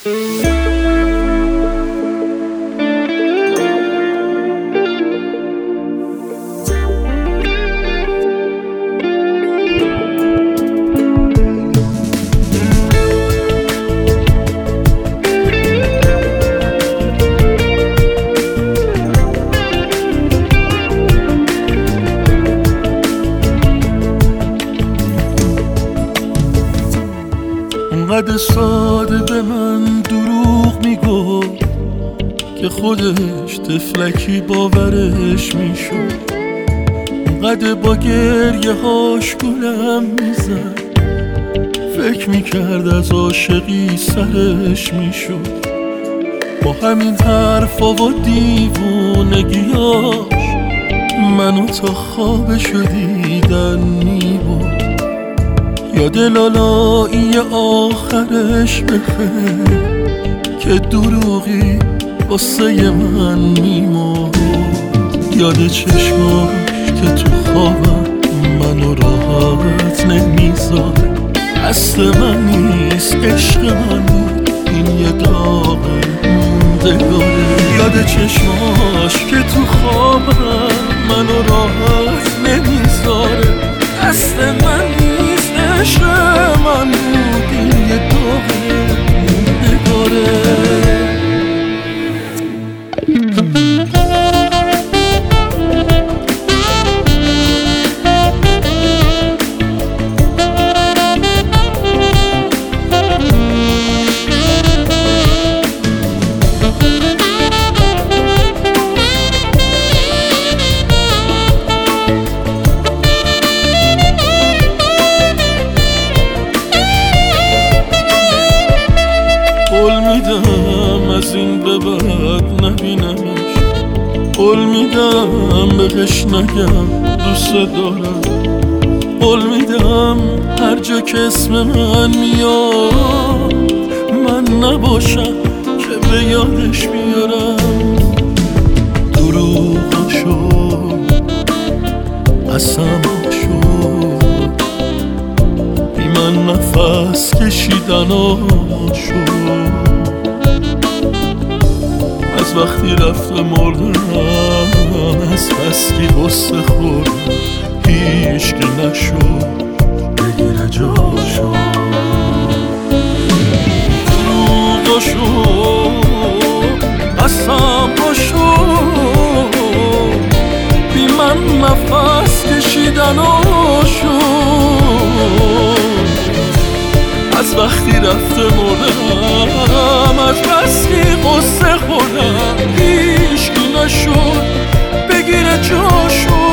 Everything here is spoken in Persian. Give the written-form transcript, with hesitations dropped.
اونقدر ساده به من دروغ میگو که خودش طفلکی باورش میشد. اونقدر با گریه هاش گلم میزد، فکر میکرد از عاشقی سرش میشد. با همین حرفا و دیوونگیاش منو تا خوابشو دیدن میبود. یاد لالایی آخرش بخیر که دروغی واسه من میمرد. یاد چشماش که تو خوابم منو راحت نمیذاره. اصل من نیست، عشق من بود، این یه داغ موندگاره. یاد چشماش که تو خوابم منو راحت نمیذاره. اصل من نیست، عشق من بود، این یه داغ موندگاره. قول میدم از این به بعد نبینمش، قول میدم بهش نگم دوست دارم، قول میدم هر جا که اسم من میاد من نباشم که به یادش بیارم. دروغاشو قسماشو بی من نفس کشیدناشو از وقتی رفته مردم، از بس که غصه خوردم هیچ که نشد بگیره جاشو. دروغاشو قسماشو بی من نفس کشیدناشو از وقتی رفته مردم، از بس که غصه خوردم هیچ کی نشد بگیره جاشو.